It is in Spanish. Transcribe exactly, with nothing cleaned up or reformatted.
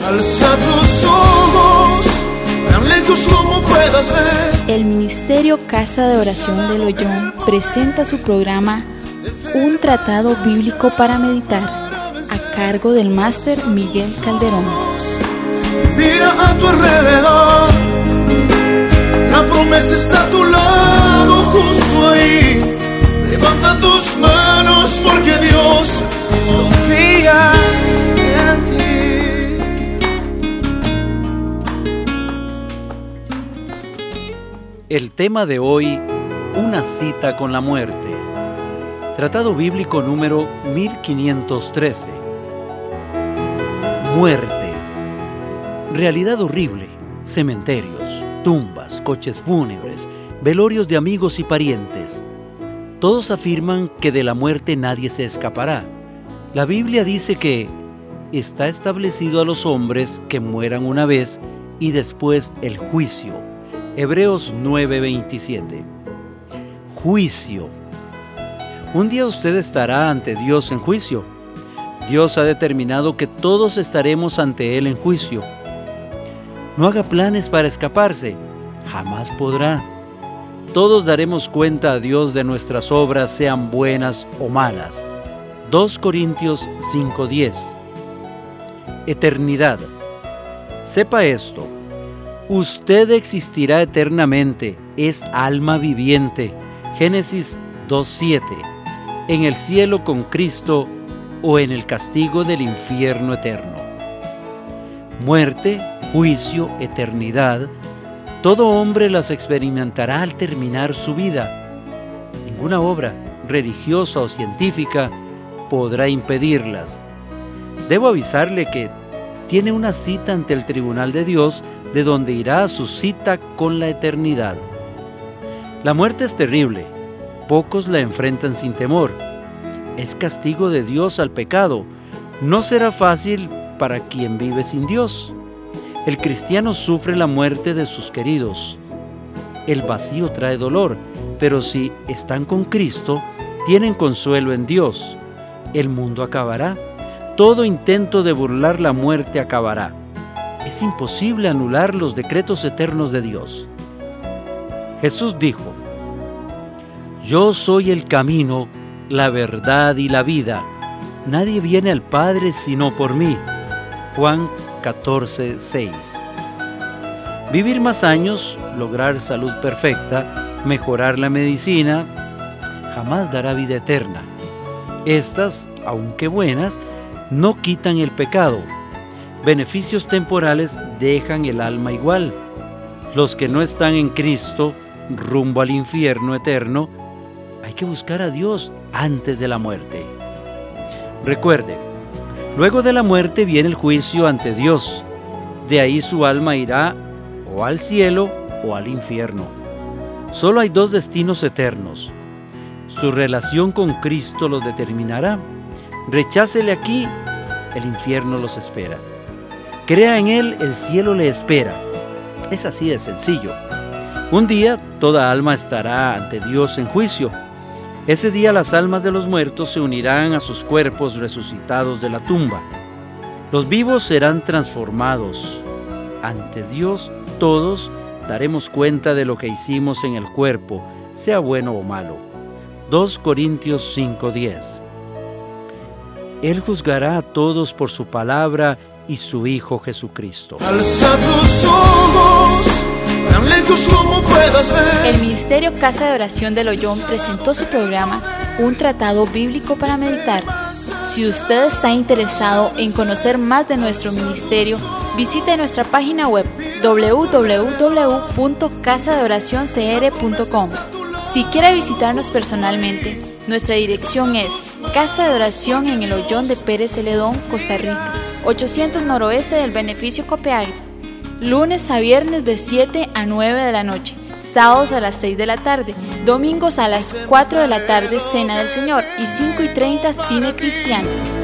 Alza tus ojos, tan lejos como puedas ver. El Ministerio Casa de Oración del Ollón presenta su programa Un Tratado Bíblico para Meditar, a cargo del máster Miguel Calderón. Mira a tu alrededor, la promesa está a tu lado, justo ahí. Levanta tus manos porque Dios confía en ti. El tema de hoy, una cita con la muerte. Tratado bíblico número mil quinientos trece. Muerte. Realidad horrible. Cementerios, tumbas, coches fúnebres, velorios de amigos y parientes. Todos afirman que de la muerte nadie se escapará. La Biblia dice que está establecido a los hombres que mueran una vez y después el juicio. Hebreos nueve veintisiete. Juicio. Un día usted estará ante Dios en juicio. Dios ha determinado que todos estaremos ante Él en juicio. No haga planes para escaparse, jamás podrá. Todos daremos cuenta a Dios de nuestras obras, sean buenas o malas. dos Corintios cinco diez. Eternidad. Sepa esto. Usted existirá eternamente, es alma viviente. Génesis dos siete. En el cielo con Cristo o en el castigo del infierno eterno. Muerte, juicio, eternidad, todo hombre las experimentará al terminar su vida. Ninguna obra, religiosa o científica, podrá impedirlas. Debo avisarle que tiene una cita ante el tribunal de Dios, de donde irá a su cita con la eternidad. La muerte es terrible, pocos la enfrentan sin temor. Es castigo de Dios al pecado. No será fácil para quien vive sin Dios. El cristiano sufre la muerte de sus queridos. El vacío trae dolor, pero si están con Cristo, tienen consuelo en Dios. El mundo acabará. Todo intento de burlar la muerte acabará. Es imposible anular los decretos eternos de Dios. Jesús dijo: Yo soy el camino, la verdad y la vida. Nadie viene al Padre sino por mí. Juan catorce seis. Vivir más años, lograr salud perfecta, mejorar la medicina, jamás dará vida eterna. Estas, aunque buenas, no quitan el pecado. Beneficios temporales dejan el alma igual. Los que no están en Cristo, rumbo al infierno eterno, hay que buscar a Dios antes de la muerte. Recuerde, luego de la muerte viene el juicio ante Dios. De ahí su alma irá o al cielo o al infierno. Solo hay dos destinos eternos. Su relación con Cristo los determinará. Rechácele aquí, el infierno los espera. Crea en Él, el cielo le espera. Es así de sencillo. Un día toda alma estará ante Dios en juicio. Ese día las almas de los muertos se unirán a sus cuerpos resucitados de la tumba. Los vivos serán transformados. Ante Dios todos daremos cuenta de lo que hicimos en el cuerpo, sea bueno o malo. dos Corintios cinco diez. Él juzgará a todos por su palabra y su Hijo Jesucristo. Alza tus ojos, tan lejos como puedas ver. El Ministerio Casa de Oración del Ollón presentó su programa Un Tratado Bíblico para Meditar. Si usted está interesado en conocer más de nuestro ministerio, visite nuestra página web doble u doble u doble u punto casa de oración c r punto com. Si quiere visitarnos personalmente, nuestra dirección es Casa de Oración en el Ollón de Pérez Celedón, Costa Rica, ochocientos noroeste del Beneficio Copiagua. Lunes a viernes de siete a nueve de la noche, sábados a las seis de la tarde, domingos a las cuatro de la tarde, Cena del Señor, y cinco y treinta, Cine Cristiano.